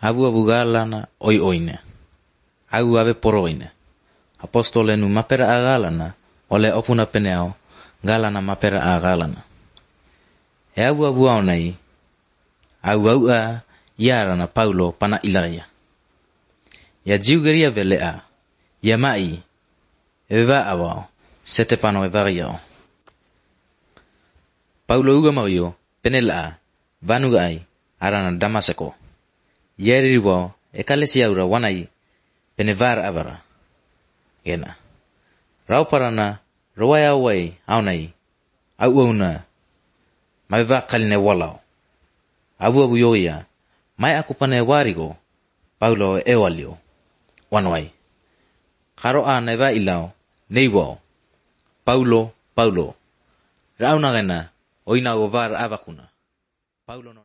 Abu galana oi oine. Au ave poroine. Apostole nu mapera agalana ole opuna peneo galana mapera agalana. E abu aunai. Au iarana Paulo pana ilaya. Ya jiugeria velea. Ya mai. Eva awao. Sete pano evariao. Paulo uga mario penela vanugai arana Damaseko. Yeririwao ekalesia ura wanai penevar avara. Gena. Rauparana rawaya awai aunai. Au maiva kaline walao. Abu yoia. Mai aku pane warigo. Paulo ewalio. Wanwai. Karoa neva ilao. Neiwao. Paulo. Rauna gena. Oina govar avakuna. Paulo no.